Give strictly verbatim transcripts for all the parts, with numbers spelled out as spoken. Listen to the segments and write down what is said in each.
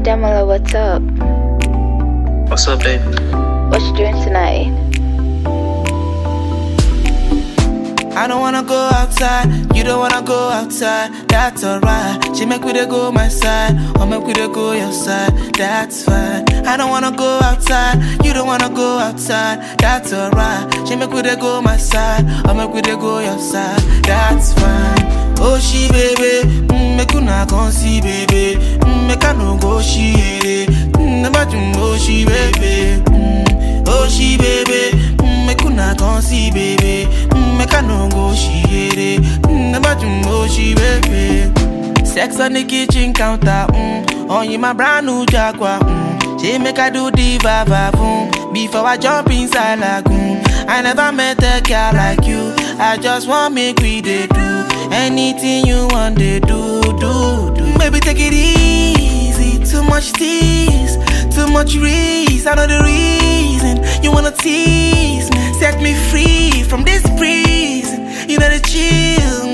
Damola, what's up? What's up, babe? What you doing tonight? I don't wanna go outside, you don't wanna go outside, that's alright. She make we dey go my side, or make we dey go your side, that's fine. I don't wanna go outside, you don't wanna go outside, that's alright. She make we dey go my side, or make we dey go your side, that's fine. Oh she baby, mm, make una come see baby, mm, make I no go she ere, mm, never do oh she baby, mm, oh she baby, mm, make una come see baby, mm, make I no go she ere, mm, never do oh she baby. Sex on the kitchen counter, mm, on you my brand new Jaguar, mm, she make I do the va-va boom, before I jump inside lagoon. I never met a girl like you, I just want make we dey do anything you want, they do, do, do. Baby, take it easy. Too much tease, too much risk. I know the reason you wanna tease me. Set me free from this prison. You know the chill.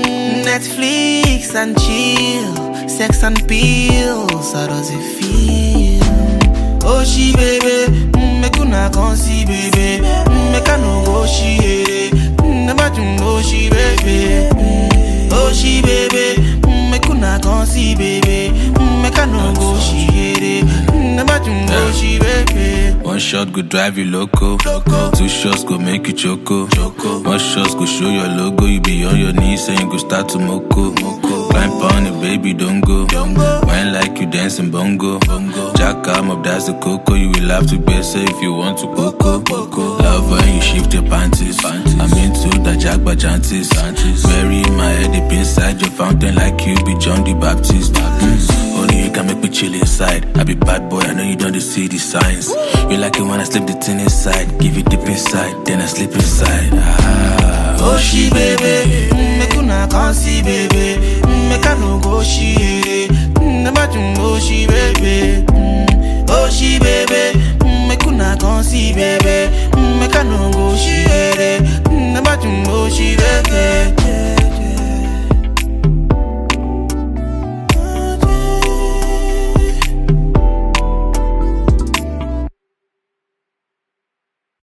Netflix and chill. Sex and pills. How does it feel? Oh, she baby. Mm, make una come see baby. Mm, make I no go she ere. Mm, never do know she baby. Mm. Oh she baby, mm, make una come see baby, mm, make I no go she ere, mm, never do go she baby. One shot go drive you loco, loco. Two shots go make you choco, choco. One shots go show your logo, you be on your knees and you go start to moko, moko. Climb on it, baby, don't go, don't go. Wine like you dancing bongo, bongo. Jack arm up, that's the coco. You will have to be safe if you want to coco, coco. Love when you shift your panties, panties. I'm into the jack bajantis, bury my head deep inside your fountain like you be John the Baptist. Mm. Only you can make me chill inside. I be bad boy, I know you don't see the signs. You like it when I slip the thing inside, give it deep inside, then I sleep inside. Ah, oh she baby, mm, make una come see baby, mm, make I no go she